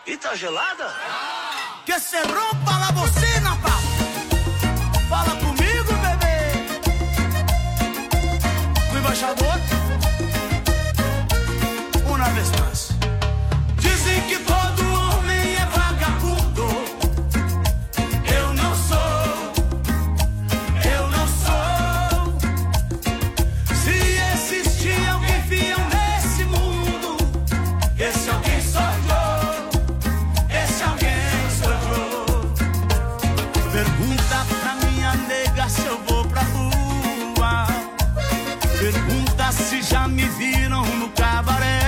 E tá gelada? Que se rompa la bocina, pa. Fala comigo, bebê. O embaixador. Uma vez mais. Dizem que todo homem é vagabundo. Eu não sou. Eu não sou. Se existir alguém fiel nesse mundo, esse alguém sou eu. Esse alguém sou eu. Pergunta pra minha nega se eu vou pra rua. Pergunta se já me viram no cabaré.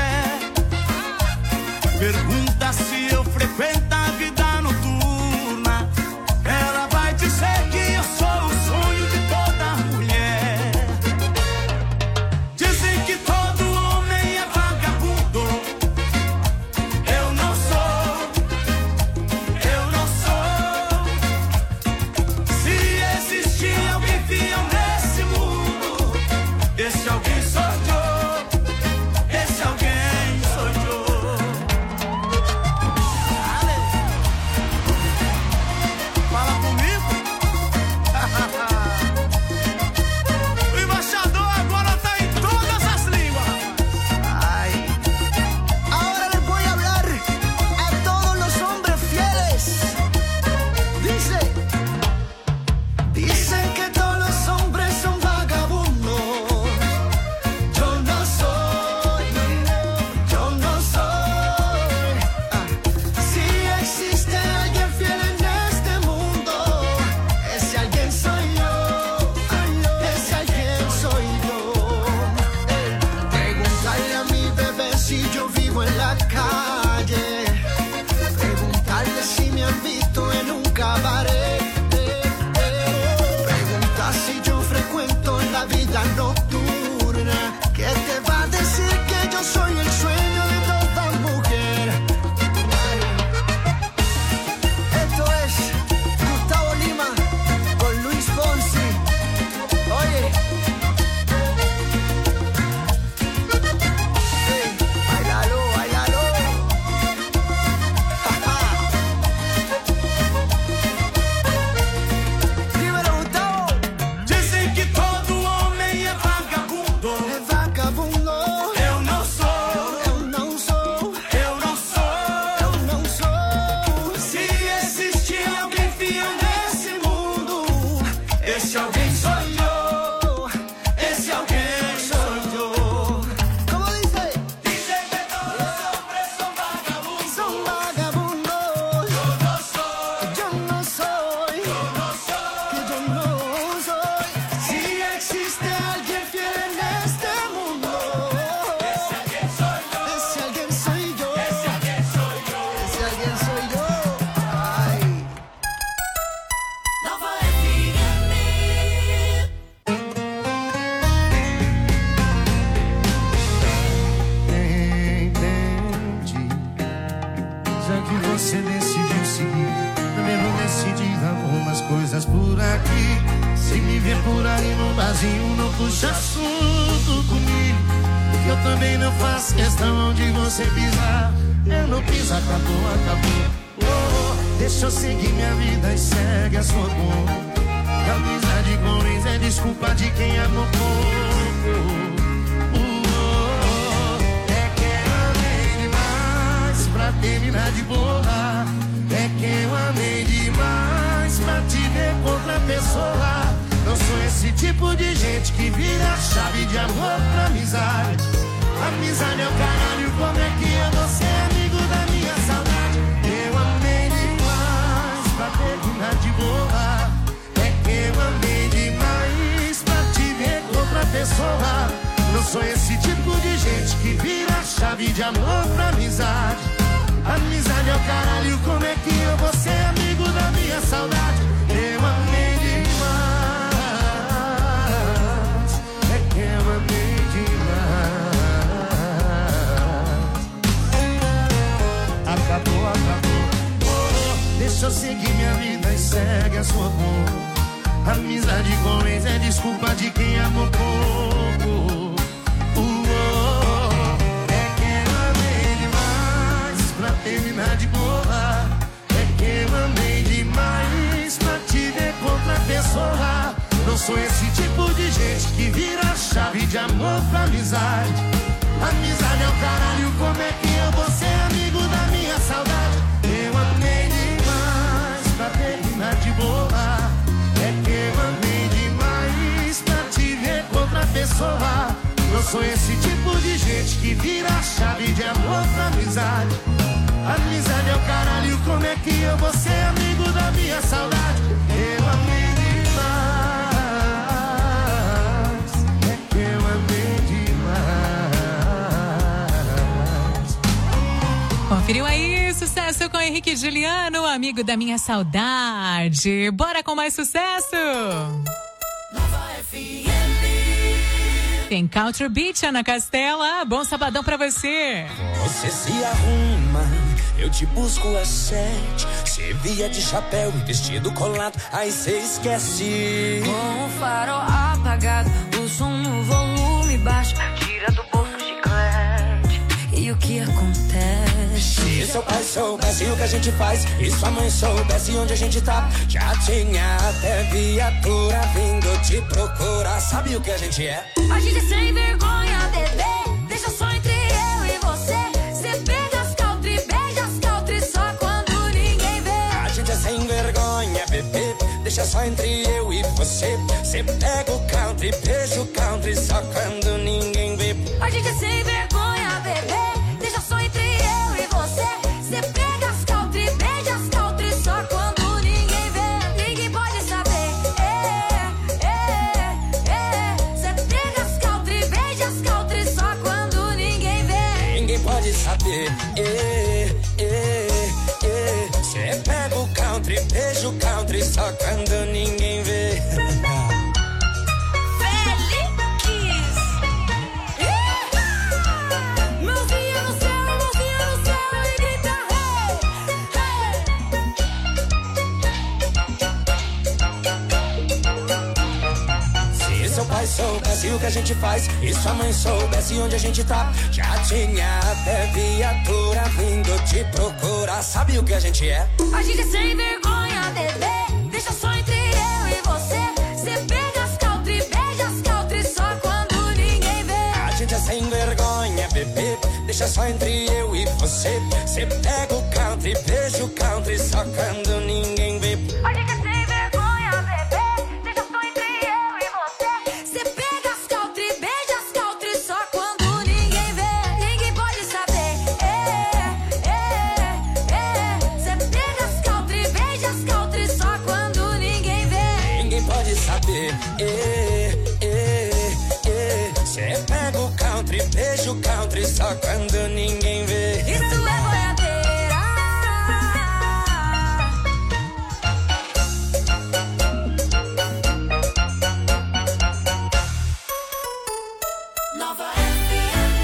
Pergunta se eu frequento a vida noturna. Ela vai dizer que eu sou o sonho de toda mulher. Dizem que todo homem é vagabundo. Eu não sou. Eu não sou. Se existir alguém fiel nesse mundo, esse alguém sou eu. Esse alguém sou eu. Fala comigo. O embaixador agora tá em todas as línguas. Ay. Ahora les voy a hablar a todos los hombres fieles. Dicen que todos los hombres son vagabundos. Yo no soy. Yo no soy. Si existe alguien fiel en este mundo, ese alguien soy yo. Ese alguien soy yo. Preguntarle a mi bebé si yo vivo en la calle. Preguntarle si me han visto en un cabaret. Pregunta si yo frecuento la vida nocturna. ¿Qué te va a decir que yo soy el sueño de toda mujer? Esto es Gustavo Lima con Luis Fonsi. Oye. Hey, bailalo, bailalo. Dímelo, Gustavo. Dizem que todo homem é vagabundo. É vagabundo. Eu não sou. Eu não sou. Eu não sou. Eu não sou. Se existir alguém fiel nesse mundo, esse alguém sou eu. Esse alguém sou eu. Como dice? Dizem que todos os hombres são vagabundos. São vagabundos. Eu não sou. Eu não sou. Eu não sou. Eu não sou. Se existe alguien fiel neste mundo, esse alguien soy yo. Esse alguien soy yo. Esse alguien soy yo. Esse alguien soy yo. Ay. Nova FM. Entendi. Já que você decidiu seguir, também vou decidir algumas coisas por aqui. Se me ver por aí no barzinho, não puxa assunto comigo, porque eu também não faço questão onde você pisar. Eu não piso, acabou, acabou. Oh, deixa eu seguir minha vida e segue a sua conta. Que amizade com ex é desculpa de quem amou pouco. É que eu amei demais pra terminar de boa. É que eu amei demais pra te ver com outra pessoa. Não sou esse tipo de gente que vira a chave de amor pra amizade. Amizade é o caralho, como é que eu vou ser amigo da minha saudade? Eu amei demais pra terminar de boa. É que eu amei demais pra te ver com outra pessoa. Não sou esse tipo de gente que vira a chave de amor pra amizade. Amizade é o caralho, como é que eu vou ser amigo da minha saudade? Eu amei demais. É que eu amei demais. Acabou, acabou. Oh, deixa eu seguir minha vida e segue a sua cor. Amizade com ex é desculpa de quem amou pouco. É que eu amei demais pra terminar de boa. Não sou esse tipo de gente que vira chave de amor pra amizade. Amizade é o caralho, como é que eu vou ser amigo da minha saudade? Eu amei demais pra terminar de boa. É que eu amei demais pra te ver com outra pessoa. Não sou esse tipo de gente que vira chave de amor pra amizade. Amizade é o caralho, como é que eu vou ser amigo da minha saudade? Eu amei demais, é que eu amei demais. Conferiu aí, sucesso com Henrique e Juliano, amigo da minha saudade. Bora com mais sucesso! Nova FM. Tem Country Beach, Ana Castela. Bom sabadão pra você. Você se arruma, eu te busco às 7. Cê via de chapéu e vestido colado, aí cê esquece. Com o farol apagado, o som no volume baixo, tira do bolso o chiclete. E o que acontece? Se seu pai soubesse o que a gente faz e sua mãe soubesse onde a gente tá, já tinha até viatura vindo te procurar. Sabe o que a gente é? A gente é sem vergonha, bebê. Deixa só entre eu e você. Cê pega as country, beija as country só quando ninguém vê. A gente é sem vergonha, bebê. Deixa só entre eu e você. Cê pega o country, beija o country só quando ninguém vê. A gente é sem vergonha, bebê. Deixa só entre eu e você. Cê pega as country, beija as country só quando ninguém vê. Ninguém pode saber. Cê pega as country, beija as country só quando ninguém vê. Ninguém pode saber. Cê pega o country, beija o country só quando ninguém vê. Mãozinha no céu e grita Se seu pai soubesse o que a gente faz e sua mãe soubesse onde a gente tá, já tinha até viatura vindo te procurar. Sabe o que a gente é? A gente é sem vergonha, bebê. Deixa só entre eu e você. Cê pega as country, beija as country só quando ninguém vê. A gente é sem vergonha, bebê. Deixa só entre eu e você. Cê pega o country, beija o country só quando ninguém vê. A gente é sem vergonha, bebê. Deixa só entre eu e você. Cê pega as country, beija as country só quando ninguém vê. Ninguém pode saber. Cê pega as country, beija as country só quando ninguém vê. Ninguém pode saber. Cê pega o country, beija o country só quando ninguém vê. Isso é boiadeira. Nova FM.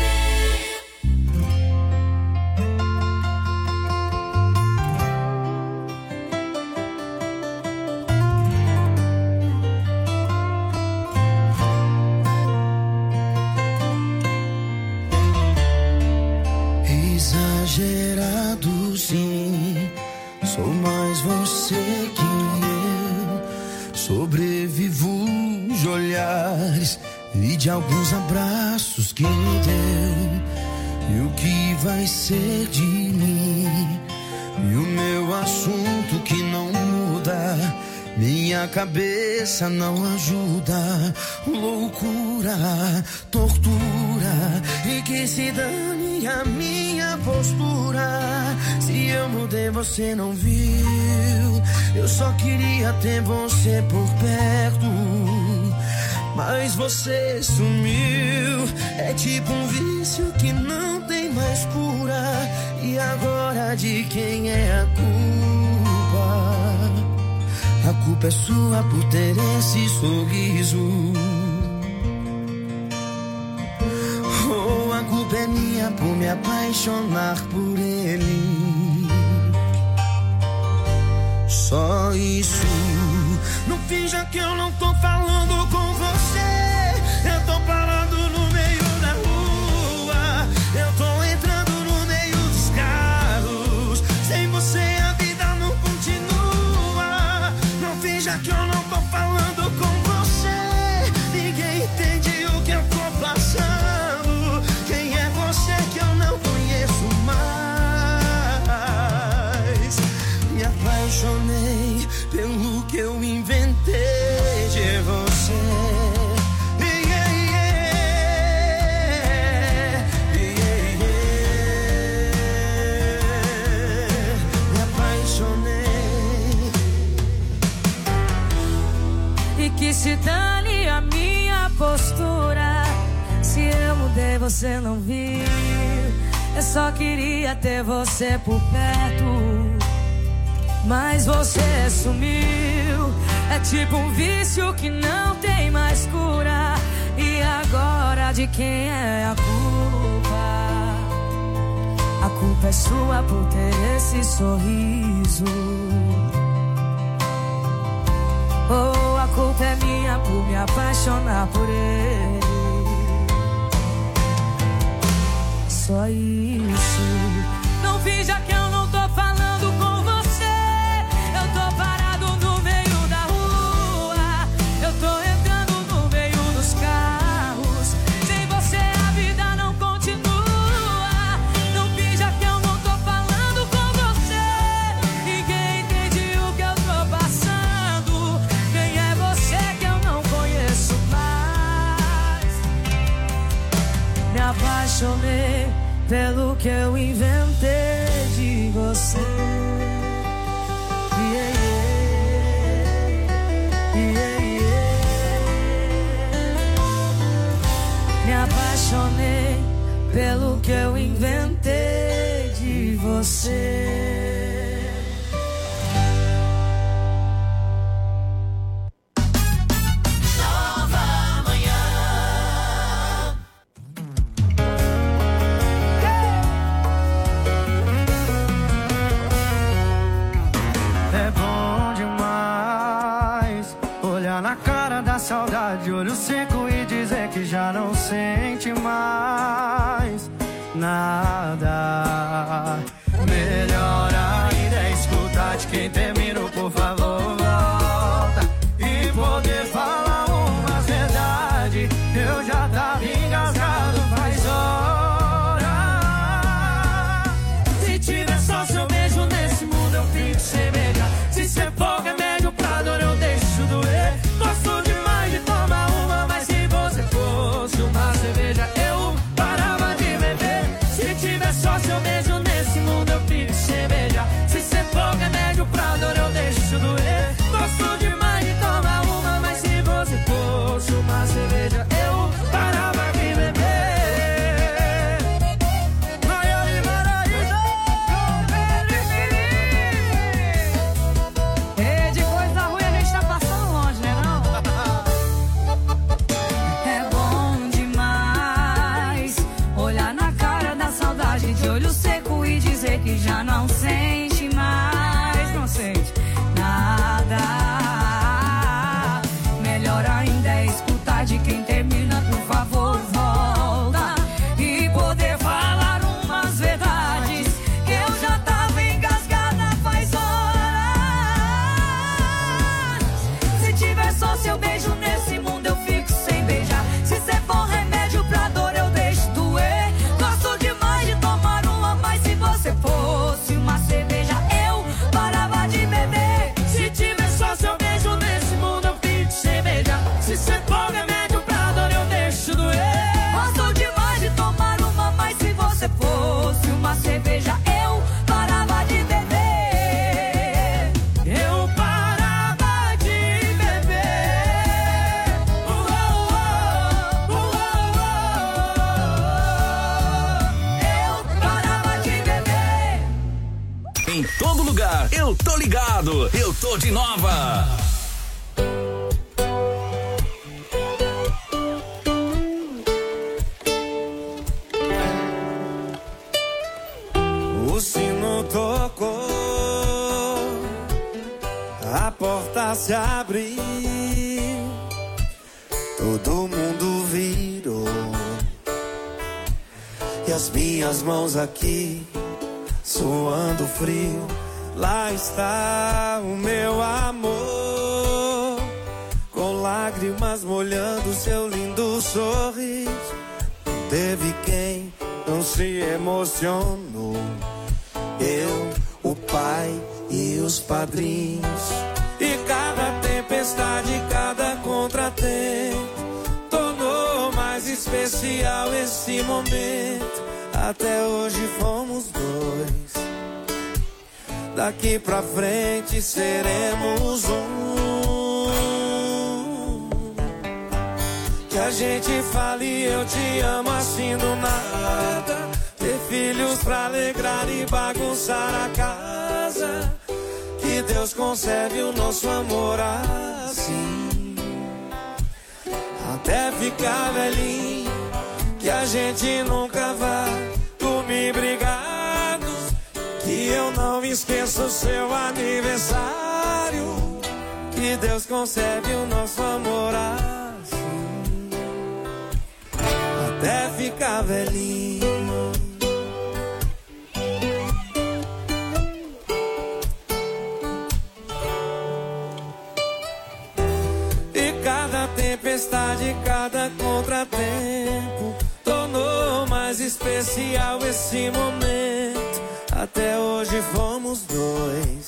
Exagerado, sim. Sou mais você que eu. Sobrevivo de olhares e de alguns abraços que me deu. E o que vai ser de mim? E o meu assunto que não muda. Minha cabeça não ajuda. Loucura, tortura. E que se dane a minha postura. Se eu mudei, você não viu. Eu só queria ter você por perto, mas você sumiu. É tipo um vício que não tem mais cura. E agora de quem é a culpa? A culpa é sua por ter esse sorriso. Oh, a culpa é minha por me apaixonar por ele. Só isso. Não finja que eu não tô falando com você. Eu tô parado no meio da rua. Eu tô entrando no meio dos carros. Sem você a vida não continua. Não finja que eu não tô falando com você. se dane a minha postura. Se eu mudei, você não viu. Eu só queria ter você por perto, mas você sumiu. É tipo um vício que não tem mais cura. E agora de quem é a culpa? A culpa é sua por ter esse sorriso. Oh, a culpa é minha por me apaixonar por ele. Só isso. Não finja que eu não tô falando com você. Eu tô parado no meio da rua. Eu tô entrando no meio dos carros. Sem você a vida não continua. Não finja que eu não tô falando com você. Ninguém entende o que eu tô passando. Quem é você que eu não conheço mais? Me apaixonei pelo que eu inventei de você. Yeah, yeah, yeah. Me apaixonei pelo que eu inventei de você. Saudade, olho seco e dizer que já não sente mais nada. Melhor ainda é escutar de quem terminou, por favor, volta. E poder falar umas verdades. Eu já tava engasgado faz hora. Se tiver só seu beijo nesse mundo, eu fico sem beijar. Se cê for remédio pra dor, eu deixo doer. Gosto demais de tomar uma, mas se você fosse uma cerveja, eu parava de beber. Se tiver só seu beijo nesse mundo, eu fico sem beijar. Se cê for remédio pra dor, eu deixo doer. Gosto demais de tomar uma, mas se você fosse uma cerveja, eu parava de beber. De coisa ruim a gente tá passando longe, né não? É bom demais olhar na cara da saudade de olho seco e dizer que já não sente mais, não sente nada. Melhor ainda é escutar de quem termina, por favor, volta. E poder falar umas verdades. Eu já tava engasgada faz horas. Se tiver só seu beijo nesse mundo, eu fico sem beijar. Se cê for remédio pra dor, eu deixo doer. Gosto demais de tomar uma, mas se você fosse uma cerveja, eu parava de beber. Se tiver só seu beijo nesse mundo, eu fico sem beijar. Se cê for remédio pra dor, eu deixo doer. Gosto demais de tomar uma, mas se você fosse uma cerveja, eu parava de beber. Eu parava de beber. Eu parava de beber. Em todo lugar, eu tô ligado, eu tô de Nova. O sino tocou, a porta se abriu, todo mundo virou, e as minhas mãos aqui suando frio. Lá está o meu amor, com lágrimas molhando seu lindo sorriso. Teve quem não se emocionou, eu, o pai e os padrinhos. E cada tempestade, cada contratempo tornou mais especial esse momento. Até hoje fomos dois, daqui pra frente seremos um. a gente fale eu te amo assim do nada. Ter filhos pra alegrar e bagunçar a casa. Que Deus conserve o nosso amor assim, até ficar velhinho. Que a gente nunca vá dormir brigados. Que eu não esqueça o seu aniversário. Que Deus conserve o nosso amor assim, até ficar velhinho. E cada tempestade, cada contratempo tornou mais especial esse momento. Até hoje fomos dois,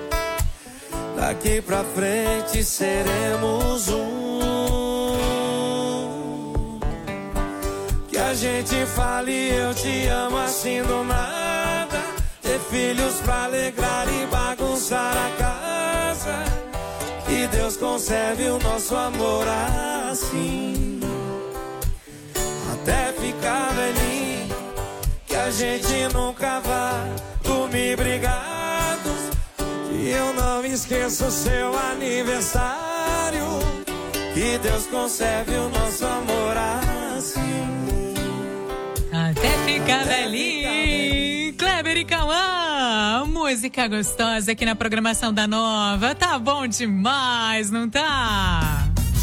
daqui pra frente seremos um. Que a gente fale eu te amo assim do nada. Ter filhos pra alegrar e bagunçar a casa. Que Deus conserve o nosso amor assim, até ficar velhinho. Que a gente nunca vá dormir brigados. Que eu não esqueça o seu aniversário. Que Deus conserve o nosso amor assim, até ficar velhinho. Kleber e Cauã, música gostosa aqui na programação da Nova. Tá bom demais, não tá?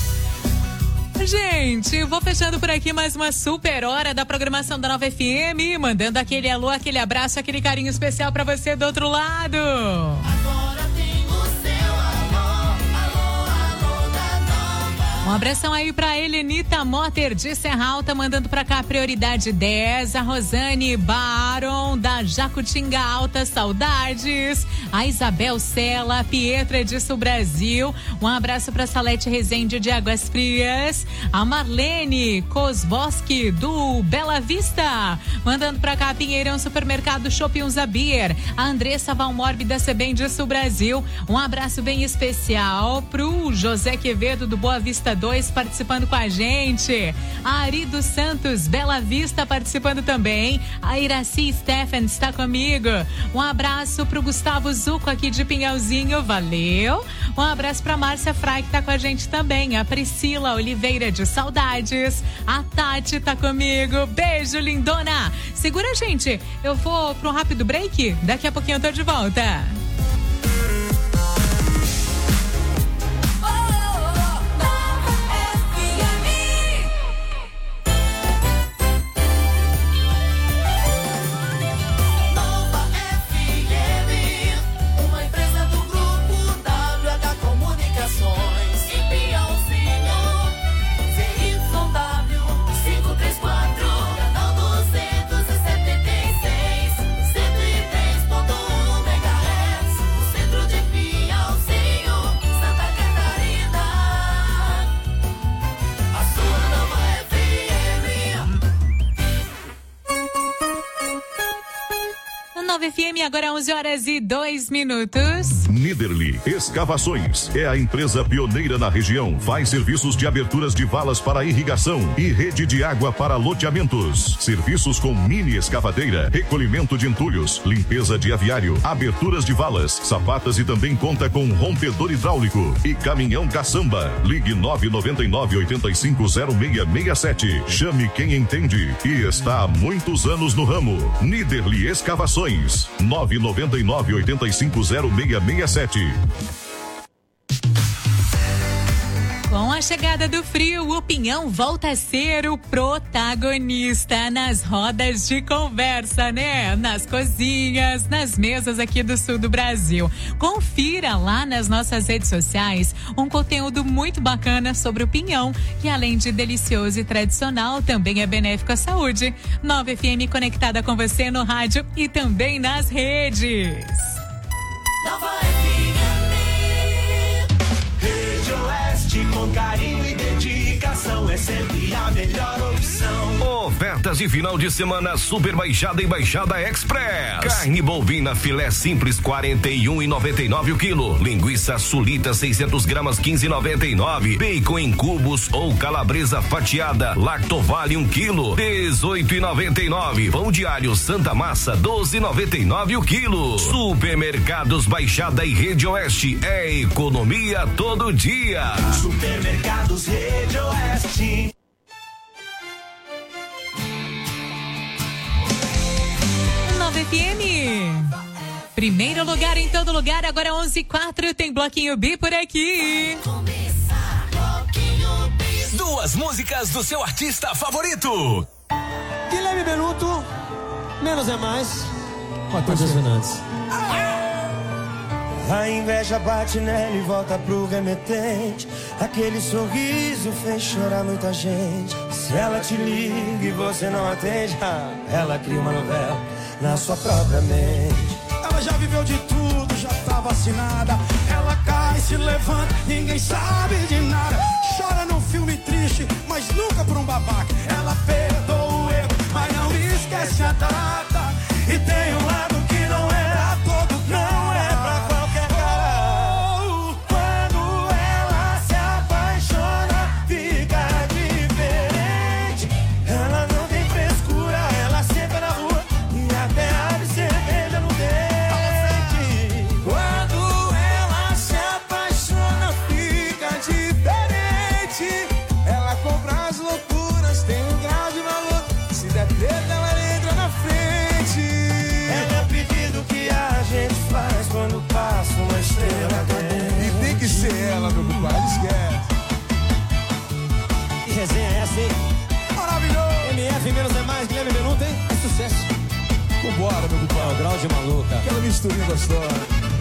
Gente, vou fechando por aqui mais uma super hora da programação da Nova FM, mandando aquele alô, aquele abraço, aquele carinho especial pra você do outro lado. Agora tem o seu alô, alô, alô da Nova. Um abração aí pra Helenita Motter de Serra Alta, mandando pra cá prioridade 10, a Rosane Baron da Jacutinga Alta, saudades, a Isabel Sela, Pietra de Sul Brasil, um abraço pra Salete Rezende de Águas Frias, a Marlene Kozboski do Bela Vista, mandando pra cá Pinheirão Supermercado Shopping Zabir, a Andressa Valmorbe da Sebem de Sul Brasil, um abraço bem especial pro José Quevedo do Boa Vista 2 participando com a gente, a Ari dos Santos Bela Vista participando também, a Iraci Stephen está comigo, um abraço pro Gustavo Zuco aqui de Pinhalzinho, valeu, um abraço pra Márcia Frai que tá com a gente também, a Priscila Oliveira de Saudades, a Tati tá comigo, beijo lindona, segura a gente, eu vou pro um rápido break, daqui a pouquinho eu tô de volta. FM, agora 11h02. Niederli Escavações é a empresa pioneira na região. Faz serviços de aberturas de valas para irrigação e rede de água para loteamentos. Serviços com mini escavadeira, recolhimento de entulhos, limpeza de aviário, aberturas de valas, sapatas e também conta com rompedor hidráulico e caminhão caçamba. Ligue 999-850667. Chame quem entende e está há muitos anos no ramo. Niederli Escavações. 999-850667. Com a chegada do frio, o Pinhão volta a ser o protagonista nas rodas de conversa, né? Nas cozinhas, nas mesas aqui do sul do Brasil. Confira lá nas nossas redes sociais um conteúdo muito bacana sobre o Pinhão, que além de delicioso e tradicional, também é benéfico à saúde. Nova FM conectada com você no rádio e também nas redes. Nova FM. Com carinho e dedicação é sempre a melhor opção. Ofertas de final de semana Super Baixada e Baixada Express. Carne bovina filé simples 41,99 o quilo. Linguiça sulita 600 gramas 15,99. Bacon em cubos ou calabresa fatiada Lactovale 1 quilo 18,99. Pão diário Santa Massa 12,99 o quilo. Supermercados Baixada e Rede Oeste é economia todo dia. Supermercados Rede Oeste. FM. Primeiro lugar em todo lugar, agora 11:04, tem Bloquinho B por aqui. Duas músicas do seu artista favorito. Guilherme Benuto, Menos é Mais, Matheus Fernandes. A inveja bate nela e volta pro remetente. Aquele sorriso fez chorar muita gente. Se ela te liga e você não atende, ela cria uma novela na sua própria mente. Ela já viveu de tudo, já tá vacinada. Ela cai, se levanta, ninguém sabe de nada. Chora num filme triste, mas nunca por um babaca. Ela perdoa o erro, mas não esquece a data. E tem um lado que não é pra todo, não é pra qualquer cara. Quando ela se apaixona, fica diferente. Ela não tem frescura, ela sempre na rua e até abre cerveja no dente. Quando ela se apaixona, fica diferente. Ela compra as loucuras, tem um grau de valor. Se der treta, ela entra na frente. É o pedido que a gente faz quando passa uma estrela cadente. E tem que ser ela, meu compadre, esquece. Que resenha é essa, hein? Maravilhoso! MF Menos é Mais, Guilherme Benuto, hein? É sucesso. Vambora, meu É o compadre. grau de maluca. Aquela misturinha gostosa.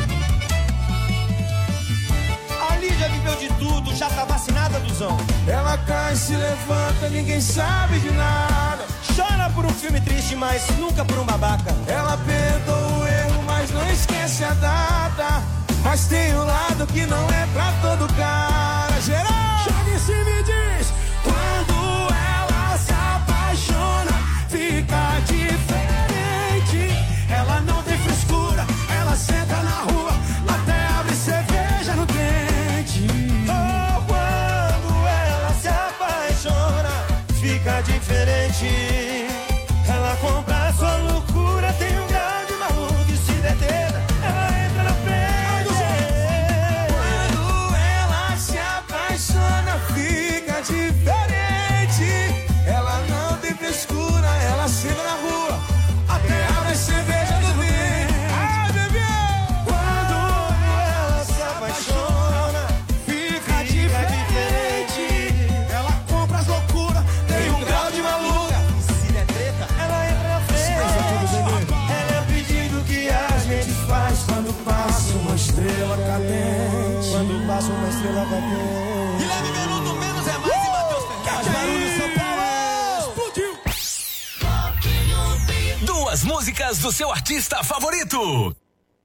A Lídia viveu de tudo, já tá vacinada, Duzão. Ela cai, se levanta, ninguém sabe de nada. Chora por um filme triste, mas nunca por um babaca. Ela perdoa o erro, mas não esquece a data. Mas tem um lado que não é pra todo cara. Geral! Joga em cima e diz: quando ela se apaixona, fica diferente. Ela não tem frescura, ela senta na rua, até abre cerveja no dente. Oh, quando ela se apaixona, fica diferente. Ela compra a sua loucura, tem um grau de maluco e se der treta, ela entra na frente. Quando ela se apaixona, fica diferente. Ela não tem frescura, ela senta na rua, até abre cerveja no dente. Ai, bebê! Quando ela se apaixona, Fica diferente. Ela compra as loucuras, tem um grau de maluca. se der treta, ela entra na frente. Ela é o pedido que a gente faz quando passa uma estrela cadente. Quando passa uma estrela cadente. Guilherme Benuto, Menos é Mais e Matheus Fernandes. Barulho, São Paulo! Explodiu! Duas músicas do seu artista favorito.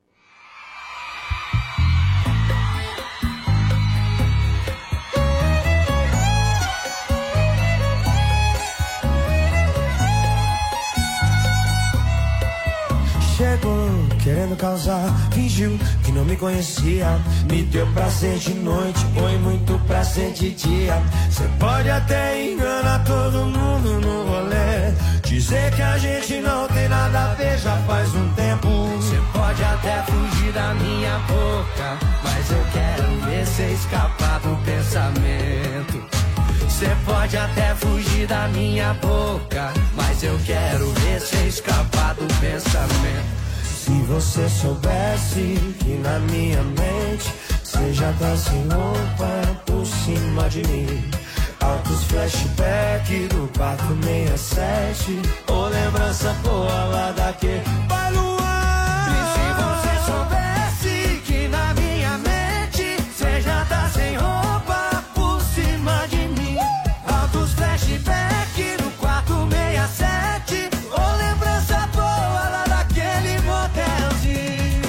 Chegou querendo causar, fingiu que não me conhecia. Me deu prazer de noite, foi muito prazer de dia. Cê pode até enganar todo mundo no rolê, dizer que a gente não tem nada a ver já faz um tempo. Cê pode até fugir da minha boca, mas eu quero ver cê escapar do pensamento. Cê pode até fugir da minha boca, mas eu quero ver cê escapar do pensamento. Se você soubesse que na minha mente cê já tá sem roupa por cima de mim. Altos flashback do quarto 67, ou lembrança boa lá daquele Vai Luan. E se você soubesse que na minha mente cê já tá sem roupa por cima de mim. Altos flashback do quarto 67, ou lembrança boa lá daquele motelzinho.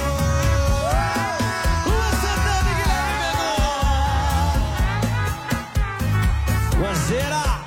Guazeira.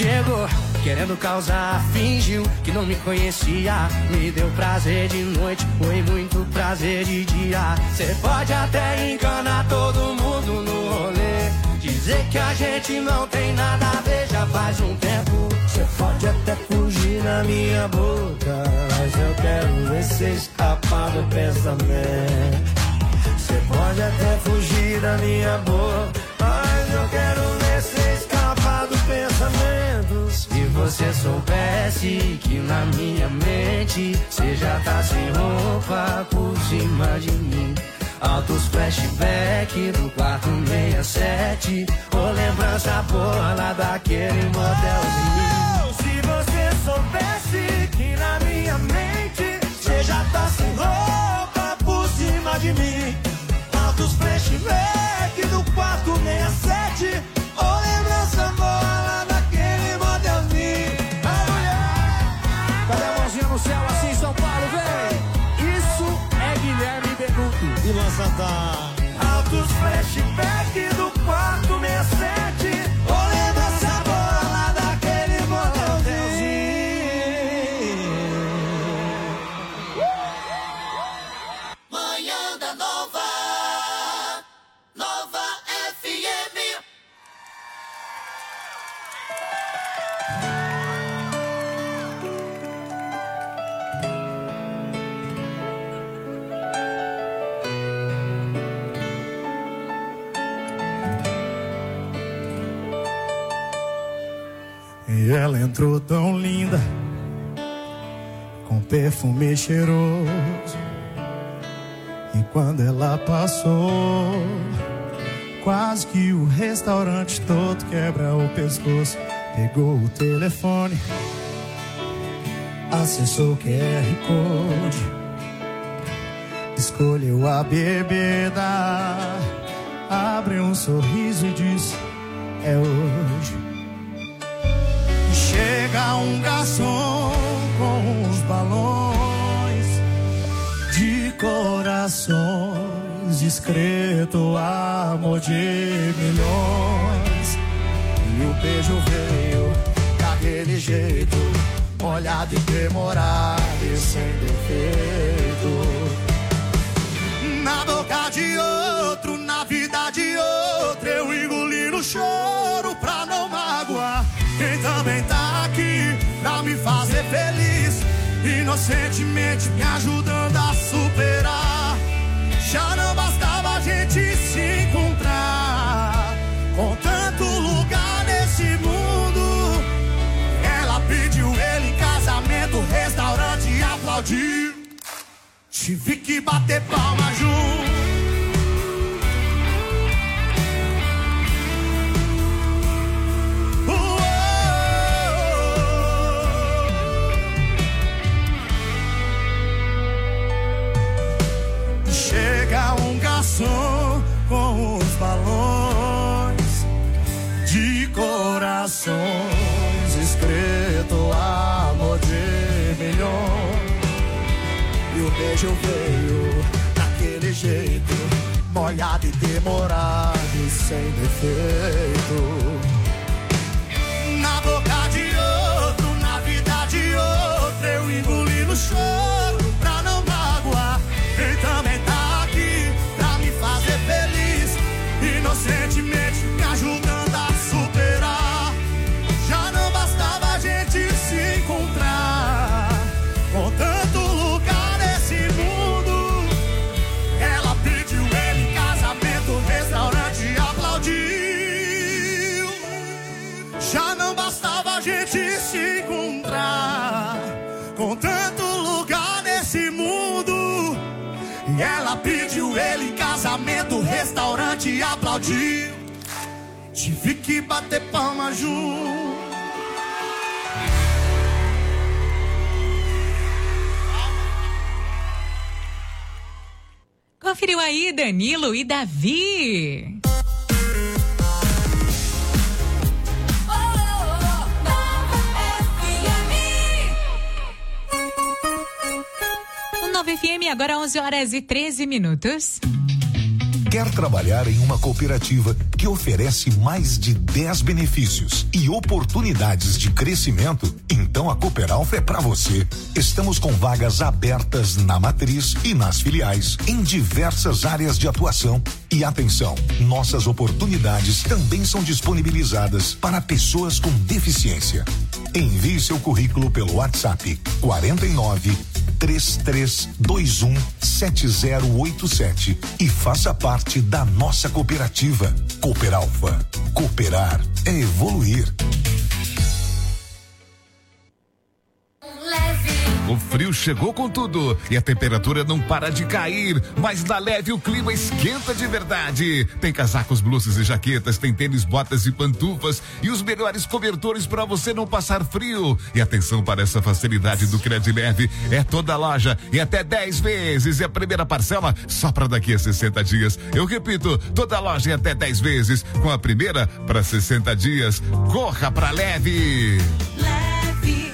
Chegou querendo causar, fingiu que não me conhecia. Me deu prazer de noite, foi muito prazer de dia. Cê pode até enganar todo mundo no rolê, dizer que a gente não tem nada a ver já faz um tempo. Cê pode até fugir na minha boca, mas eu quero ver cê escapar do pensamento. Cê pode até fugir da minha boca, mas eu quero ver cê escapar do pensamento. Se você soubesse que na minha mente cê já tá sem roupa por cima de mim. Altos flashback do quarto 67, ou lembrança boa lá daquele motelzinho. Se você soubesse que na minha mente cê já tá sem roupa por cima de mim. Altos flashback do quarto 67, ou lembrança boa lá daquele motelzinho. A mulher, cadê a mãozinha no céu assim, São Paulo, vem? Isso é Guilherme Benuto E Luan Santana. Altos flashback do quarto 67, ou lembrança boa lá daquele motelzinho. Manhã da Nova FM. E ela entrou tão linda, com perfume cheiroso. E quando ela passou, quase que o restaurante todo quebra o pescoço. Pegou o telefone, acessou o QR Code, escolheu a bebida, abriu um sorriso e disse: é hoje. Chega um garçom com os balões de corações, discreto amor de milhões. E o beijo veio daquele jeito, molhado e demorado e sem defeito. Na boca de outro, na vida de outro, eu engoli no choro pra não magoar quem também tá aqui pra me fazer feliz, inocentemente me ajudando a superar. Já não bastava a gente se encontrar, com tanto lugar nesse mundo. Ela pediu ele em casamento, o restaurante aplaudiu. Tive que bater palma junto. Chega um garçom com os balões de corações, escrito amor de milhões. E o beijo veio daquele jeito, molhado e demorado e sem defeito. Na boca de outro, na vida de outro, eu engoli no choro pra não magoar quem também tá aqui pra me fazer feliz, inocentemente me ajudando a superar. Já não bastava a gente se encontrar, com tanto lugar nesse mundo. Ela pediu ele em casamento, o restaurante aplaudiu. Já não bastava a gente se encontrar, com tanto lugar nesse mundo. E ela pediu ele em casamento, o restaurante aplaudiu. Tive que bater palma junto. Conferiu aí Danilo e Davi. O Nova FM, agora 11 horas e 13 minutos. Quer trabalhar em uma cooperativa que oferece mais de 10 benefícios e oportunidades de crescimento? Então a Cooperalfa é para você. Estamos com vagas abertas na matriz e nas filiais, em diversas áreas de atuação. E atenção, nossas oportunidades também são disponibilizadas para pessoas com deficiência. Envie seu currículo pelo WhatsApp 49-3321-7087 e faça parte da nossa cooperativa. Cooperalfa. Cooperar é evoluir. O frio chegou com tudo e a temperatura não para de cair, mas na Leve o clima esquenta de verdade. Tem casacos, blusas e jaquetas, tem tênis, botas e pantufas e os melhores cobertores para você não passar frio. E atenção para essa facilidade do Credileve, é toda loja e até 10 vezes e a primeira parcela só para daqui a 60 dias. Eu repito, toda loja e até 10 vezes, com a primeira para 60 dias. Corra pra Leve. Leve.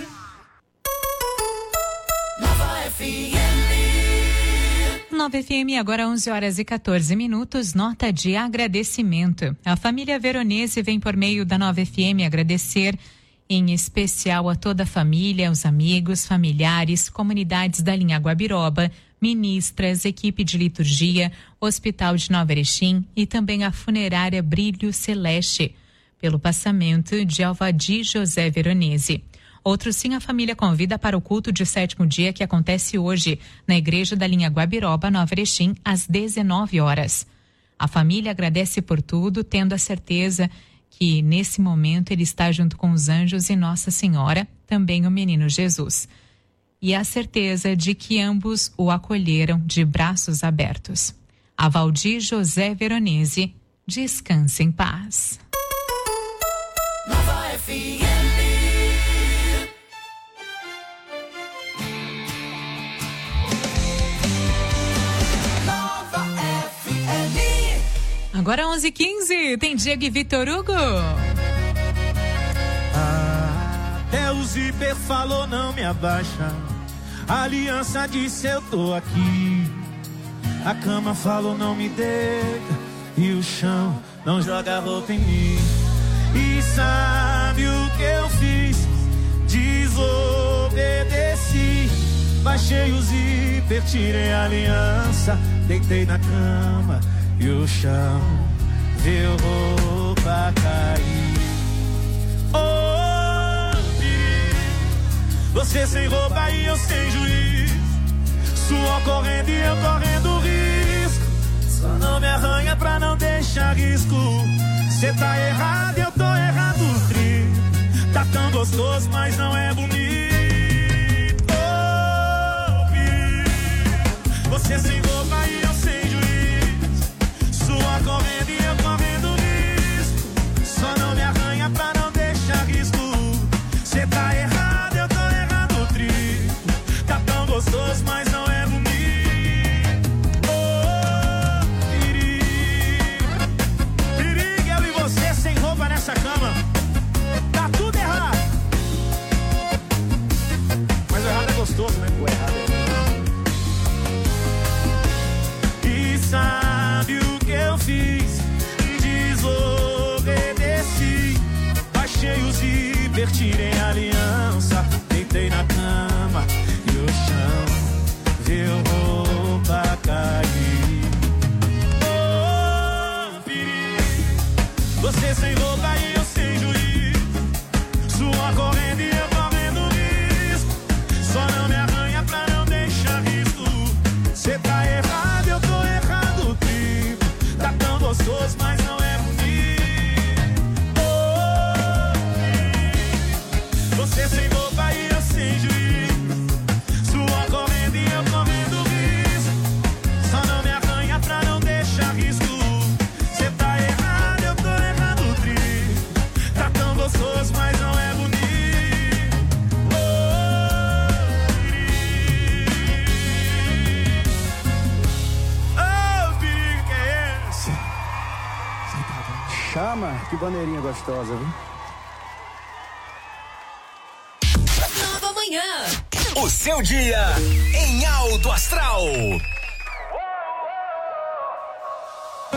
Nova FM, agora 11h14, nota de agradecimento. A família Veronese vem por meio da Nova FM agradecer em especial a toda a família, os amigos, familiares, comunidades da linha Guabiroba, ministras, equipe de liturgia, Hospital de Nova Erechim e também a funerária Brilho Celeste, pelo passamento de Alvadir José Veronese. Outro sim, a família convida para o culto de 7º dia que acontece hoje na igreja da linha Guabiroba, Nova Erechim, às 19 horas. A família agradece por tudo, tendo a certeza que nesse momento ele está junto com os anjos e Nossa Senhora, também o menino Jesus. E a certeza de que ambos o acolheram de braços abertos. A Valdir José Veronese, descanse em paz. Nova FM. Agora 11h15, tem Diego e Vitor Hugo. Até o zíper falou não me abaixa. A aliança disse eu tô aqui. A cama falou não me deita. E o chão não joga roupa em mim. E sabe o que eu fiz? Desobedeci. Baixei o zíper, tirei a aliança. Deitei na cama e o chão viu roupa cair. Oh, você sem roupa e eu sem juiz. Suor correndo e eu correndo risco. Só não me arranha pra não deixar risco. Cê tá errado, eu tô errado. Tá tão gostoso, mas não é bonito. Oh, você sem roupa e eu sem juiz. Sua correndo e eu correndo risco. Só não me arranha pra não deixar risco. Cê tá errado, eu tô errado. Tá tão gostoso, mas não é bonito. Oh, perigo, eu e você sem roupa nessa cama. Tá tudo errado. Mas o errado é gostoso, né? O errado é. E sabe o que eu fiz? Desobedeci. Baixei o zíper, tirei a aliança. Deitei na cama e o chão viu roupa cair. Oh, perigo. Você sem roupa e eu sem juiz. Sua correndo e eu correndo risco. Só não me arranha pra não deixar risco. Cê tá errado, eu tô errado. Tá tão gostoso, mas não é bonito. Oh, você sem roupa e eu sem juiz. Sua correndo e eu correndo risco. Só não me arranha pra não deixar risco. Cê tá errado, eu tô errado. Tá tão gostoso, mas não é bonito. Chama, que bandeirinha gostosa, viu? Nova Manhã. O seu dia em alto astral.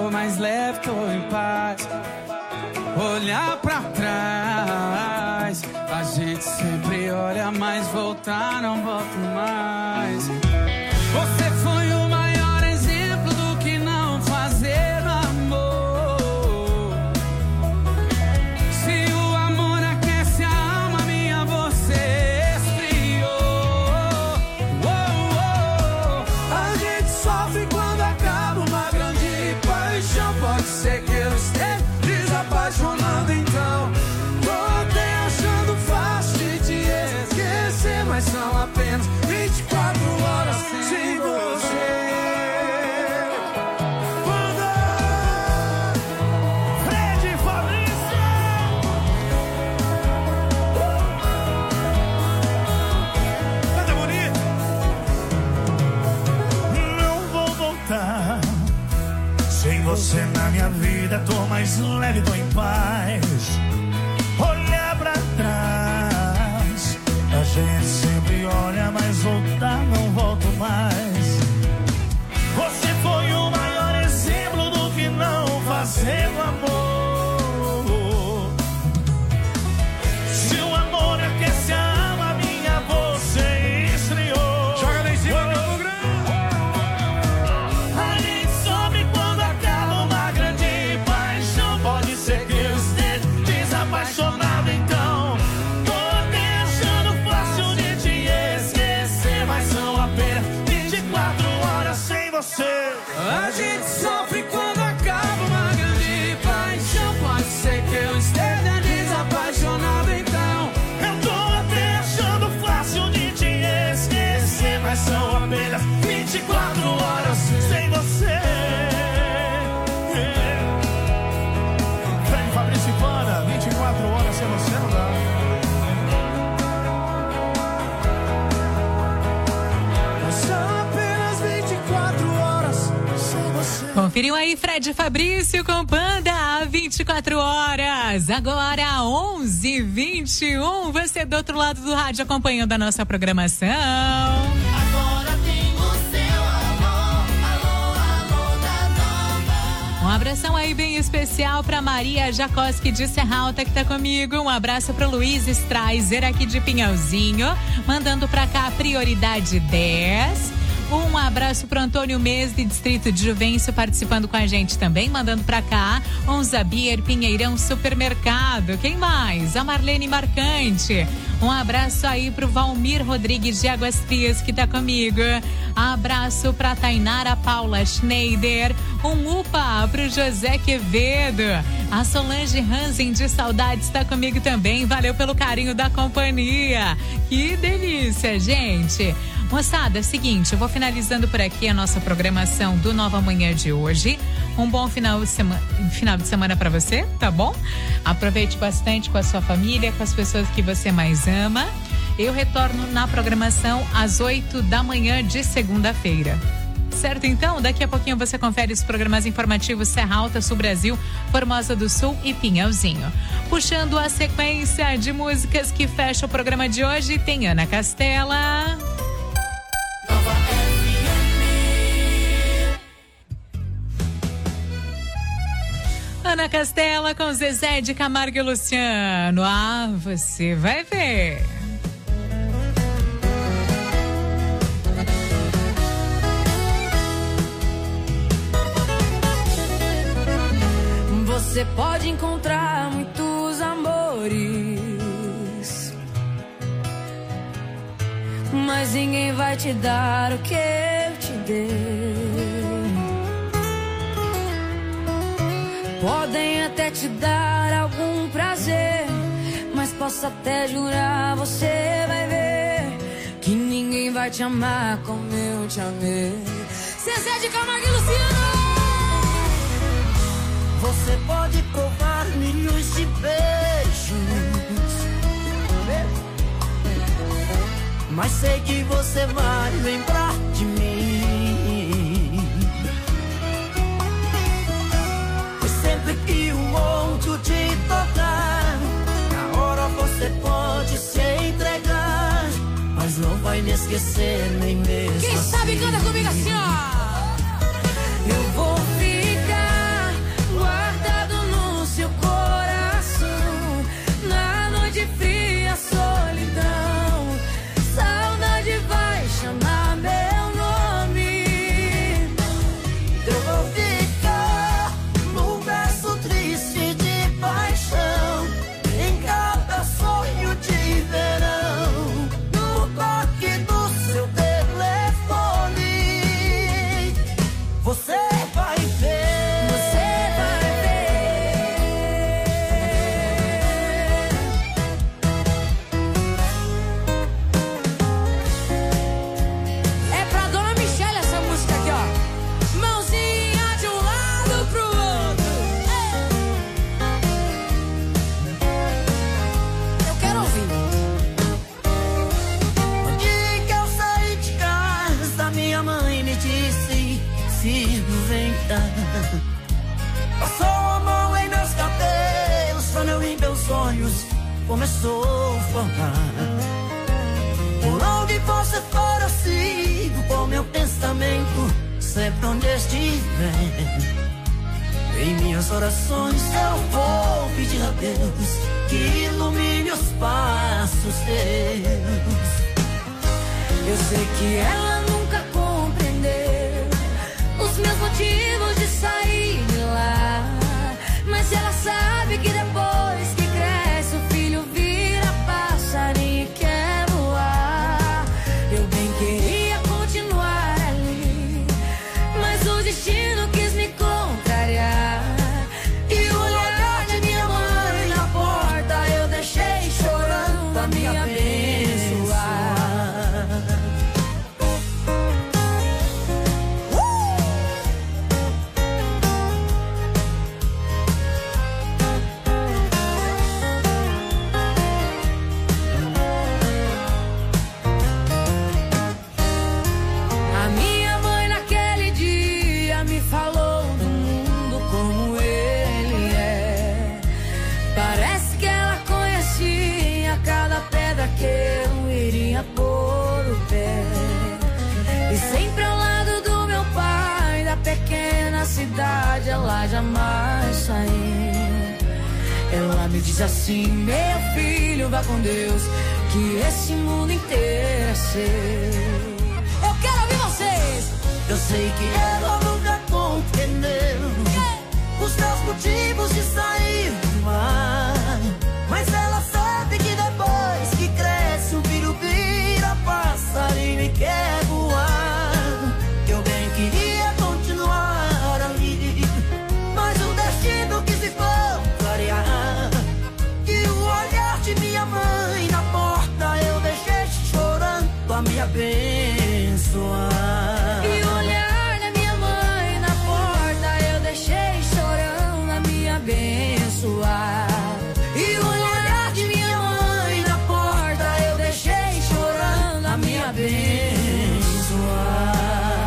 tô mais leve, tô em paz. Olhar pra trás, a gente sempre olha, mas voltar não volta mais. Você foi o maior exemplo do que não fazer no amor. Se o amor aquece a alma minha, você esfriou. A gente sofre quando acaba uma grande paixão. Pode ser que eu esteja desapaixonado, então tô até achando fácil de te esquecer, mas são apenas 24 horas sem você. Fred Fabrício. Canta bonito. Não vou voltar. Sem você na minha vida, tô mais leve, tô em paz. Olhar pra trás, a gente sempre olha, mas voltar não volto mais. Você foi o maior exemplo do que não fazer o amor. Se o amor aquece a alma minha, você esfriou. Joga lá em cima do programa. A gente sobe quando acaba uma grande paixão. Pode ser que eu esteja desapaixonado, então tô até achando fácil de te esquecer, mas são apenas 24 horas sem você. A gente sofre quando acaba uma grande paixão. Pode ser que eu esteja desapaixonado, então Eu tô até achando fácil de te esquecer, mas são apenas 24 horas sem você. Fred Fabrício e Pana, 24 horas sem você não dá. são apenas 24 horas sem você. Conferiu aí Fred Fabrício com Panda, 24 horas. Agora 11h21. Você do outro lado do rádio acompanhando a nossa programação. Agora tem o seu amor. Alô, alô da nova. Um abração aí bem especial pra Maria Jacoski de Serra Alta que tá comigo. Um abraço pro Luiz Straiser aqui de Pinhalzinho, mandando pra cá a prioridade 10. Um abraço pro Antônio Mesde, distrito de Juvencio, participando com a gente também, mandando pra cá. Zabier, Pinheirão Supermercado. Quem mais? A Marlene Marcante. Um abraço aí pro Valmir Rodrigues de Águas Frias que tá comigo. Abraço pra Tainara Paula Schneider. Um upa pro José Quevedo. A Solange Hansen de Saudades tá comigo também. Valeu pelo carinho da companhia. Que delícia, gente. Moçada, é o seguinte, eu vou finalizando por aqui a nossa programação do Nova Manhã de hoje. Um bom final de semana para você, tá bom? Aproveite bastante com a sua família, com as pessoas que você mais ama. Eu retorno na programação às 8 da manhã de segunda-feira. Certo, então? Daqui a pouquinho você confere os programas informativos Serra Alta, Sul Brasil, Formosa do Sul e Pinhalzinho. Puxando a sequência de músicas que fecha o programa de hoje, tem Ana Castela. Ana Castela com Zezé de Camargo e Luciano. Ah, você vai ver. Você pode encontrar muitos amores, mas ninguém vai te dar o que eu te dei. Podem até te dar algum prazer, mas posso até jurar, você vai ver que ninguém vai te amar como eu te amei. Zezé de Camargo e Luciano. Você pode provar milhões de beijos, mas sei que você vai lembrar de mim. Pois sempre que o outro te tocar, na hora você pode se entregar, mas não vai me esquecer nem mesmo. Quem assim. sabe canta comigo assim, ó. Eu vou ficar começou a falar. Por onde você for eu sigo com meu pensamento, sempre onde estiver. Em minhas orações eu vou pedir a Deus que ilumine os passos teus. Eu sei que ela nunca compreendeu os meus motivos de sair de lá, mas ela sabe que depois que cresce o filho vira passarinho e quer voar. Eu bem queria continuar ali, mas o destino quis me contrariar. E o olhar de minha mãe na porta eu deixei chorando a me abençoar. Que eu iria pôr o pé, e sempre ao lado do meu pai, da pequena cidade ela jamais saiu. Ela me diz assim: meu filho, vá com Deus, que esse mundo inteiro é seu. Eu quero ouvir vocês. Eu sei que ela nunca compreendeu os meus motivos de sair do mar, mas ela sabe que depois que cresce o filho vira passarinho e quer voar. Eu bem queria continuar ali, mas o destino quis me contrariar. E o olhar de minha mãe na porta eu deixei chorando a me abençoar. E o olhar da minha mãe na porta eu deixei chorando a me abençoar. E o olhar de minha mãe na porta eu deixei chorando a me abençoar.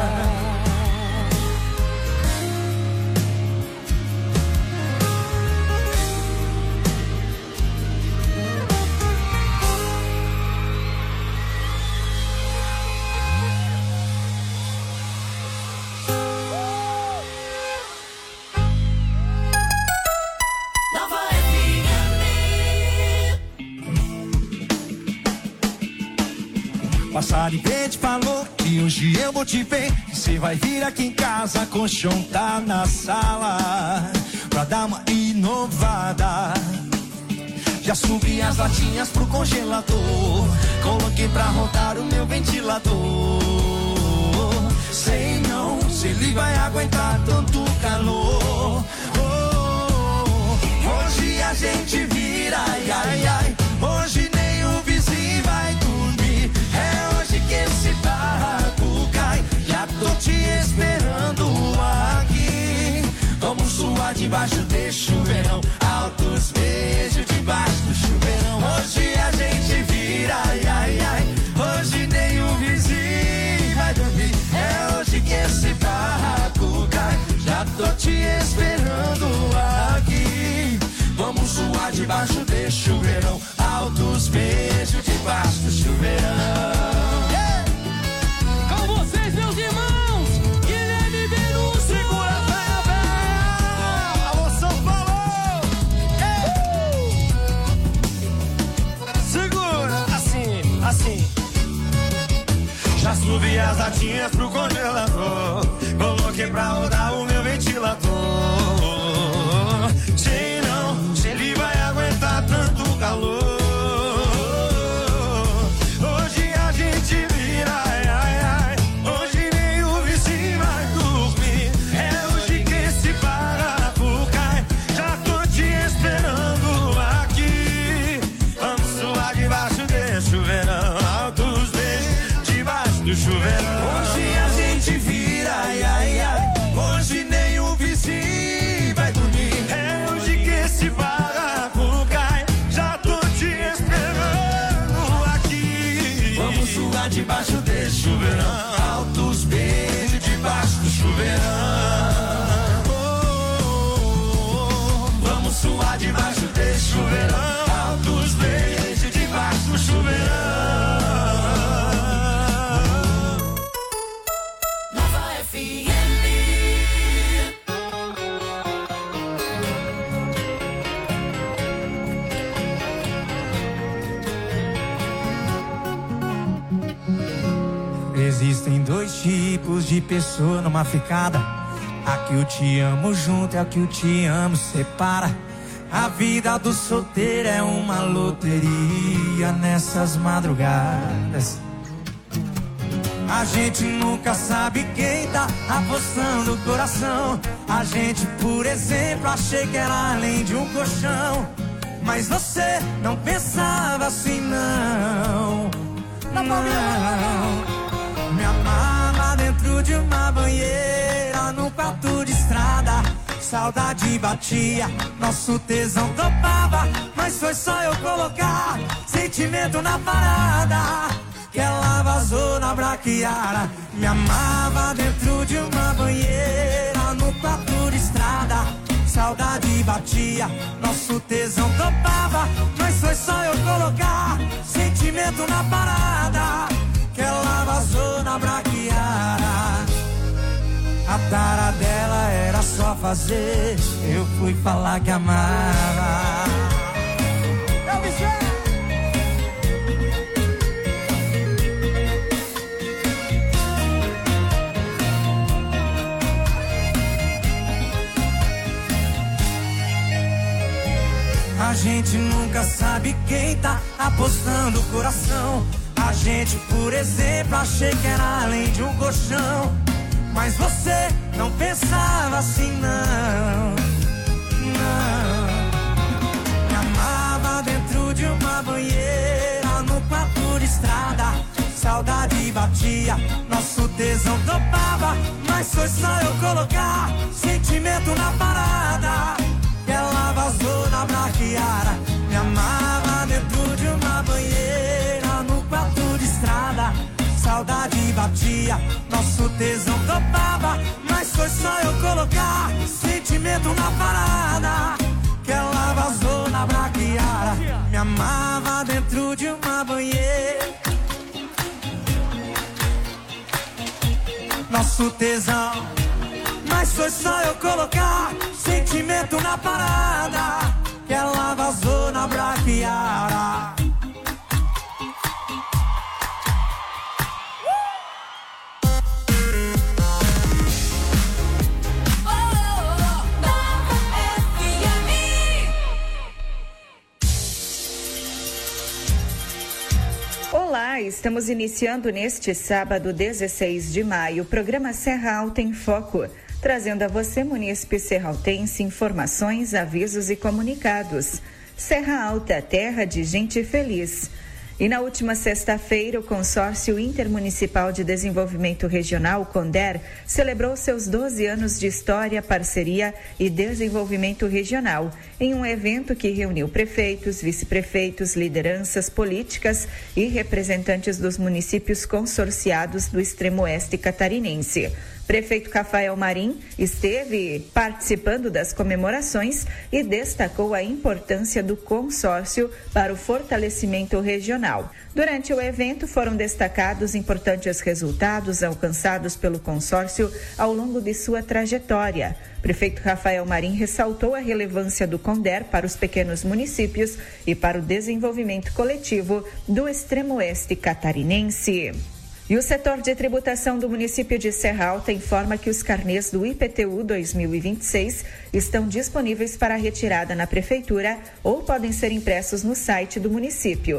Passar em frente falou que hoje eu vou te ver. Você vai vir aqui em casa, colchão tá na sala, pra dar uma inovada. Já subi as latinhas pro congelador, coloquei pra rodar o meu ventilador. Sei não, se ele vai aguentar tanto calor. Hoje a gente vira, ai, ai, ai. Hoje nem o vizinho vai dormir. É hoje que esse barraco cai. Já tô te esperando aqui. Vamos suar debaixo de chuveirão, altos beijos debaixo do chuveirão. Hoje a gente vira, ai, ai, ai. Hoje nem o vizinho vai dormir. É hoje que esse barraco cai. Já tô te esperando aqui. Vamos suar debaixo de chuveirão, altos beijos debaixo do chuveirão. Com vocês, meus irmãos, Guilherme Benuto. Segura a Anabel. Alô, São Paulo. Segura, assim, assim. Já subi as latinhas pro congelador, coloquei pra rodar o meu ventilador. Sei não, se ele vai aguentar tanto calor. Hoje a gente vira, ai, ai, ai. Hoje nem o vizinho vai dormir. É hoje que esse barraco cai. Já tô te esperando aqui. Vamos suar debaixo de chuveirão, altos beijos debaixo do chuveirão. Hoje a gente vira, ai, ai, ai. Hoje nem o vizinho vai dormir. É hoje que esse barraco cai. Já tô te esperando aqui. Vamos suar debaixo de chuveirão, altos beijos debaixo do chuveirão. Vamos suar debaixo de chuveirão, altos beijos existem dois tipos de pessoa numa ficada. A que eu te amo junto e a que eu te amo separa. A vida do solteiro é uma loteria nessas madrugadas. A gente nunca sabe quem tá apostando o coração. A gente, por exemplo, achei que era além de um colchão. Mas você não pensava assim, não. Não. Me amava dentro de uma banheira, num quarto de estrada. Saudade batia, nosso tesão topava. Mas foi só eu colocar sentimento na parada que ela vazou na braquiara. Me amava dentro de uma banheira, no quarto de estrada. Saudade batia, nosso tesão topava. Mas foi só eu colocar sentimento na parada que ela vazou na braquiara. A tara dela era só fazer, eu fui falar que amava. Eu me A gente nunca sabe quem tá apostando o coração. A gente, por exemplo, achei que era além de um colchão. Mas você não pensava assim, não. Não. Me amava dentro de uma banheira, no quarto de estrada. Saudade batia, nosso tesão topava. Mas foi só eu colocar sentimento na parada que ela vazou na braquiara. Me amava dentro de uma banheira, no quarto de estrada. Saudade batia, nosso tesão topava. Mas foi só eu colocar sentimento na parada que ela vazou na braquiara. Me amava dentro de uma banheira, nosso tesão. Mas foi só eu colocar sentimento na parada que ela vazou na braquiara. Olá, estamos iniciando neste sábado, 16 de maio, o programa Serra Alta em Foco, trazendo a você, munícipe serraltense, informações, avisos e comunicados. Serra Alta, terra de gente feliz. E na última sexta-feira, o Consórcio Intermunicipal de Desenvolvimento Regional, CONDER, celebrou seus 12 anos de história, parceria e desenvolvimento regional, em um evento que reuniu prefeitos, vice-prefeitos, lideranças políticas e representantes dos municípios consorciados do extremo oeste catarinense. Prefeito Rafael Marim esteve participando das comemorações e destacou a importância do consórcio para o fortalecimento regional. Durante o evento foram destacados importantes resultados alcançados pelo consórcio ao longo de sua trajetória. Prefeito Rafael Marim ressaltou a relevância do CONDER para os pequenos municípios e para o desenvolvimento coletivo do extremo oeste catarinense. E o setor de tributação do município de Serra Alta informa que os carnês do IPTU 2026 estão disponíveis para retirada na prefeitura ou podem ser impressos no site do município,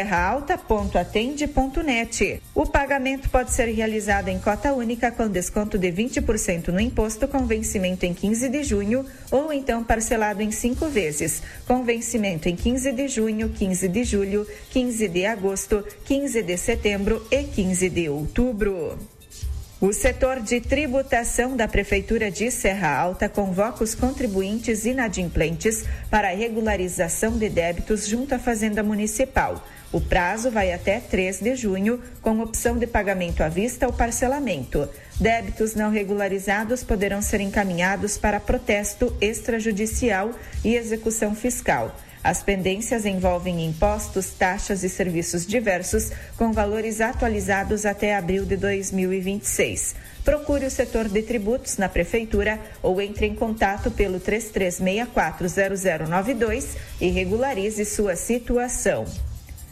serraalta.atende.net. O pagamento pode ser realizado em cota única com desconto de 20% no imposto com vencimento em 15 de junho ou então parcelado em 5 vezes, com vencimento em 15 de junho, 15 de julho, 15 de agosto, 15 de setembro e 15 de outubro. O setor de tributação da Prefeitura de Serra Alta convoca os contribuintes inadimplentes para a regularização de débitos junto à Fazenda Municipal. O prazo vai até 3 de junho, com opção de pagamento à vista ou parcelamento. Débitos não regularizados poderão ser encaminhados para protesto extrajudicial e execução fiscal. As pendências envolvem impostos, taxas e serviços diversos, com valores atualizados até abril de 2026. Procure o setor de tributos na Prefeitura ou entre em contato pelo 33640092 e regularize sua situação.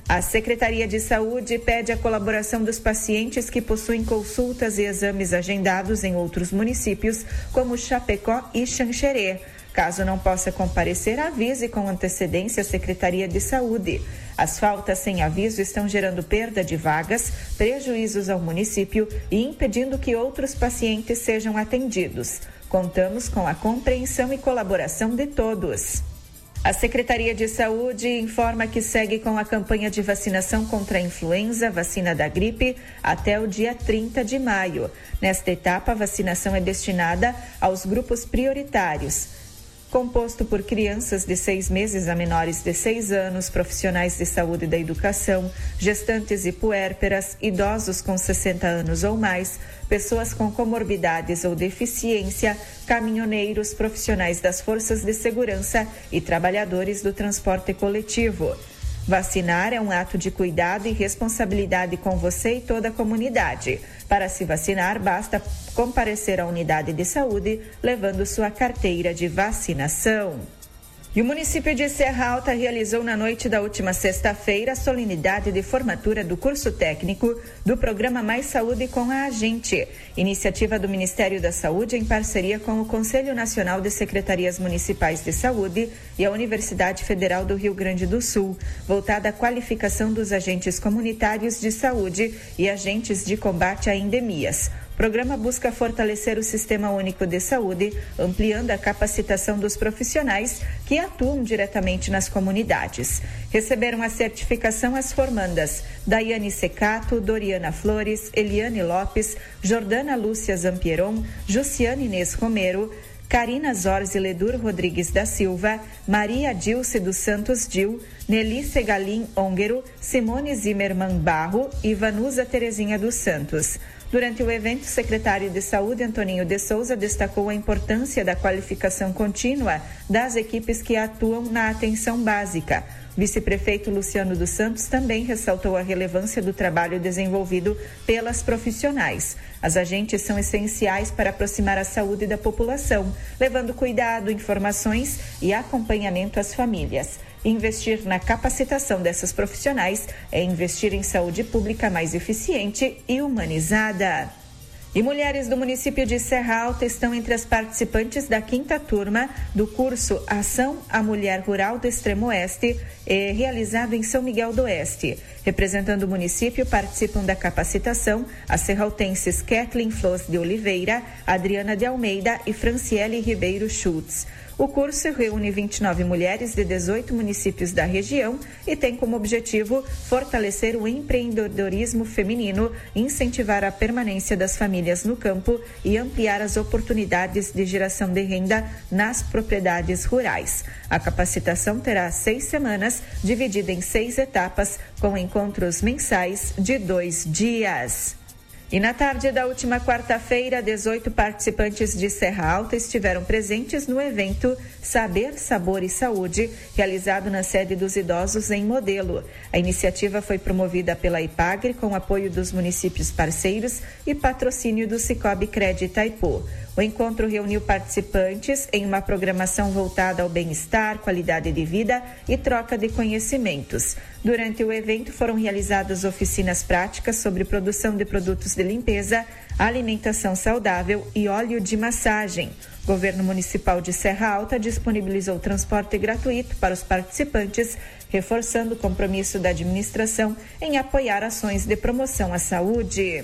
A Secretaria de Saúde pede a colaboração dos pacientes que possuem consultas e exames agendados em outros municípios, como Chapecó e Xanxerê. Caso não possa comparecer, avise com antecedência a Secretaria de Saúde. As faltas sem aviso estão gerando perda de vagas, prejuízos ao município e impedindo que outros pacientes sejam atendidos. Contamos com a compreensão e colaboração de todos. A Secretaria de Saúde informa que segue com a campanha de vacinação contra a influenza, vacina da gripe, até o dia 30 de maio. Nesta etapa, a vacinação é destinada aos grupos prioritários, composto por crianças de 6 meses a menores de 6 anos, profissionais de saúde e da educação, gestantes e puérperas, idosos com 60 anos ou mais, pessoas com comorbidades ou deficiência, caminhoneiros, profissionais das forças de segurança e trabalhadores do transporte coletivo. Vacinar é um ato de cuidado e responsabilidade com você e toda a comunidade. Para se vacinar, basta comparecer à unidade de saúde levando sua carteira de vacinação. E o município de Serra Alta realizou na noite da última sexta-feira a solenidade de formatura do curso técnico do programa Mais Saúde com a Agente, iniciativa do Ministério da Saúde em parceria com o Conselho Nacional de Secretarias Municipais de Saúde e a Universidade Federal do Rio Grande do Sul, voltada à qualificação dos agentes comunitários de saúde e agentes de combate a endemias. O programa busca fortalecer o Sistema Único de Saúde, ampliando a capacitação dos profissionais que atuam diretamente nas comunidades. Receberam a certificação as formandas Daiane Secato, Doriana Flores, Eliane Lopes, Jordana Lúcia Zampieron, Jussiane Inês Romero, Karina Zorzi Ledur Rodrigues da Silva, Maria Dilce dos Santos Dil, Nelly Segalim Ongero, Simone Zimmermann Barro e Vanusa Terezinha dos Santos. Durante o evento, o secretário de Saúde, Antoninho de Souza, destacou a importância da qualificação contínua das equipes que atuam na atenção básica. O vice-prefeito Luciano dos Santos também ressaltou a relevância do trabalho desenvolvido pelas profissionais. As agentes são essenciais para aproximar a saúde da população, levando cuidado, informações e acompanhamento às famílias. Investir na capacitação dessas profissionais é investir em saúde pública mais eficiente e humanizada. E mulheres do município de Serra Alta estão entre as participantes da 5ª turma do curso Ação à Mulher Rural do Extremo Oeste, realizado em São Miguel do Oeste. Representando o município, participam da capacitação as serraltenses Kathleen Flores de Oliveira, Adriana de Almeida e Franciele Ribeiro Schultz. O curso reúne 29 mulheres de 18 municípios da região e tem como objetivo fortalecer o empreendedorismo feminino, incentivar a permanência das famílias no campo e ampliar as oportunidades de geração de renda nas propriedades rurais. A capacitação terá 6 semanas, dividida em 6 etapas, com encontros mensais de 2 dias. E na tarde da última quarta-feira, 18 participantes de Serra Alta estiveram presentes no evento Saber, Sabor e Saúde, realizado na sede dos idosos em Modelo. A iniciativa foi promovida pela IPAGRE com apoio dos municípios parceiros e patrocínio do Cicobi Cred Itaipu. O encontro reuniu participantes em uma programação voltada ao bem-estar, qualidade de vida e troca de conhecimentos. Durante o evento foram realizadas oficinas práticas sobre produção de produtos de limpeza, alimentação saudável e óleo de massagem. O Governo Municipal de Serra Alta disponibilizou transporte gratuito para os participantes, reforçando o compromisso da administração em apoiar ações de promoção à saúde.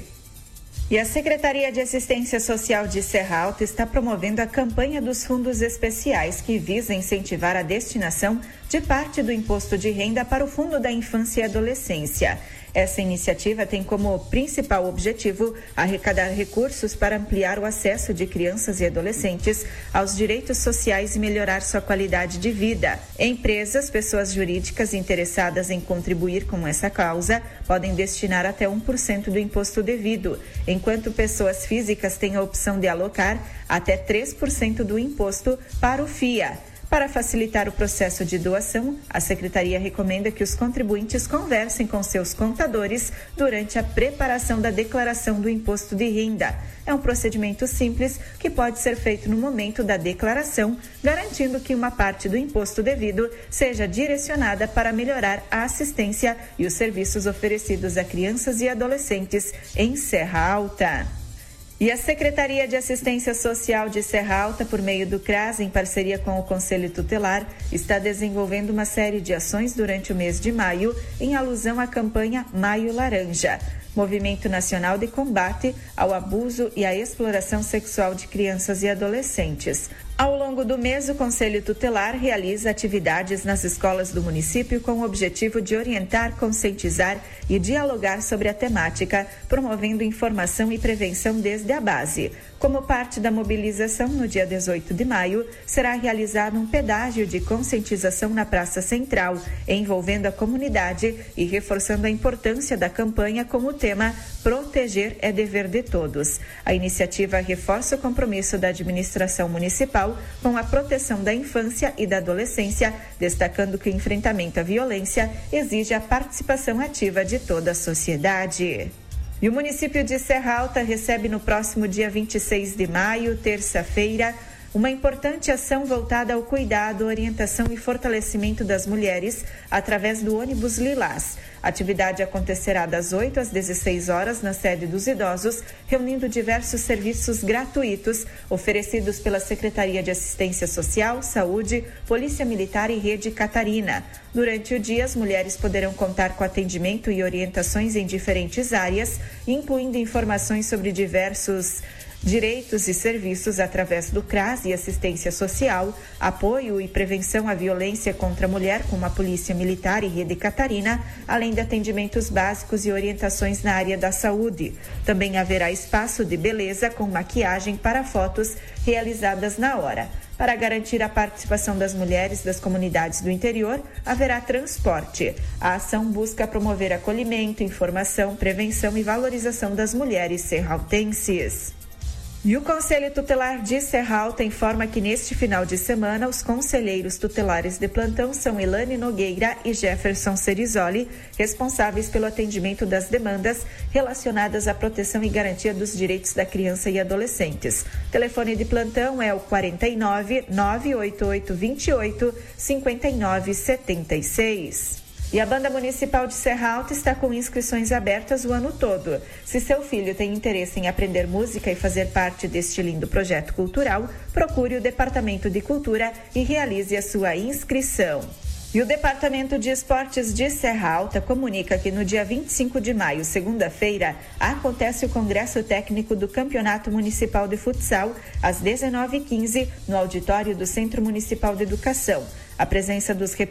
E a Secretaria de Assistência Social de Serra Alta está promovendo a campanha dos fundos especiais que visa incentivar a destinação de parte do imposto de renda para o Fundo da Infância e Adolescência. Essa iniciativa tem como principal objetivo arrecadar recursos para ampliar o acesso de crianças e adolescentes aos direitos sociais e melhorar sua qualidade de vida. Empresas, pessoas jurídicas interessadas em contribuir com essa causa podem destinar até 1% do imposto devido, enquanto pessoas físicas têm a opção de alocar até 3% do imposto para o FIA. Para facilitar o processo de doação, a Secretaria recomenda que os contribuintes conversem com seus contadores durante a preparação da declaração do imposto de renda. É um procedimento simples que pode ser feito no momento da declaração, garantindo que uma parte do imposto devido seja direcionada para melhorar a assistência e os serviços oferecidos a crianças e adolescentes em Serra Alta. E a Secretaria de Assistência Social de Serra Alta, por meio do CRAS, em parceria com o Conselho Tutelar, está desenvolvendo uma série de ações durante o mês de maio, em alusão à campanha Maio Laranja, Movimento Nacional de Combate ao Abuso e à Exploração Sexual de Crianças e Adolescentes. Ao longo do mês, o Conselho Tutelar realiza atividades nas escolas do município com o objetivo de orientar, conscientizar e dialogar sobre a temática, promovendo informação e prevenção desde a base. Como parte da mobilização, no dia 18 de maio, será realizado um pedágio de conscientização na Praça Central, envolvendo a comunidade e reforçando a importância da campanha com o tema Proteger é Dever de Todos. A iniciativa reforça o compromisso da administração municipal com a proteção da infância e da adolescência, destacando que o enfrentamento à violência exige a participação ativa de toda a sociedade. E o município de Serra Alta recebe no próximo dia 26 de maio, terça-feira, uma importante ação voltada ao cuidado, orientação e fortalecimento das mulheres através do ônibus Lilás. A atividade acontecerá das 8 às 16 horas na sede dos idosos, reunindo diversos serviços gratuitos oferecidos pela Secretaria de Assistência Social, Saúde, Polícia Militar e Rede Catarina. Durante o dia, as mulheres poderão contar com atendimento e orientações em diferentes áreas, incluindo informações sobre diversos direitos e serviços através do CRAS e assistência social, apoio e prevenção à violência contra a mulher com a Polícia Militar e Rede Catarina, além de atendimentos básicos e orientações na área da saúde. Também haverá espaço de beleza com maquiagem para fotos realizadas na hora. Para garantir a participação das mulheres das comunidades do interior, haverá transporte. A ação busca promover acolhimento, informação, prevenção e valorização das mulheres serraltenses. E o Conselho Tutelar de Serra Alta informa que neste final de semana os conselheiros tutelares de plantão são Elane Nogueira e Jefferson Cerizoli, responsáveis pelo atendimento das demandas relacionadas à proteção e garantia dos direitos da criança e adolescentes. O telefone de plantão é o 49 988 28 59 76. E a Banda Municipal de Serra Alta está com inscrições abertas o ano todo. Se seu filho tem interesse em aprender música e fazer parte deste lindo projeto cultural, procure o Departamento de Cultura e realize a sua inscrição. E o Departamento de Esportes de Serra Alta comunica que no dia 25 de maio, segunda-feira, acontece o Congresso Técnico do Campeonato Municipal de Futsal, às 19h15, no auditório do Centro Municipal de Educação. A presença dos